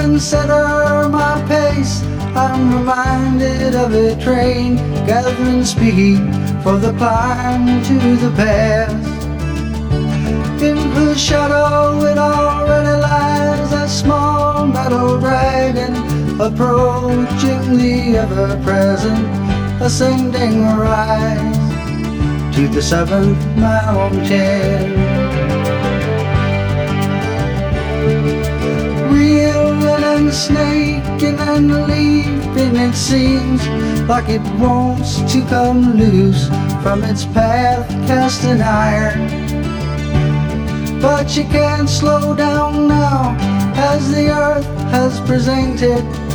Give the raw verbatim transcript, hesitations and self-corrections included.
consider my pace, I'm reminded of a train gathering speed for the climb to the pass. In whose shadow it already lies, a small metal dragon approaching the ever-present ascending rise to the seventh mountain. Reeling and snaking and leaping, it seems like it wants to come loose from its path cast in iron. But you can't slow down now, as the earth has presented